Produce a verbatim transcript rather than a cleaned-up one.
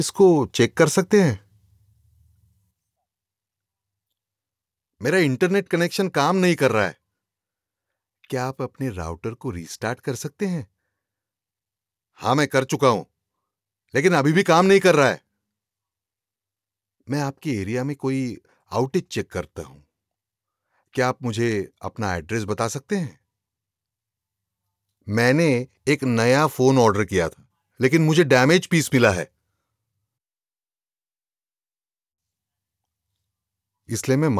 इसको चेक कर सकते हैं? मेरा इंटरनेट कनेक्शन काम नहीं कर रहा है। क्या आप अपने राउटर को रीस्टार्ट कर सकते हैं? हाँ, मैं कर चुका हूं, लेकिन अभी भी काम नहीं कर रहा है। मैं आपके एरिया में कोई आउटेज चेक करता हूं। क्या आप मुझे अपना एड्रेस बता सकते हैं? मैंने एक नया फोन ऑर्डर किया था, लेकिन मुझे डैमेज पीस मिला है। इसलिए मैं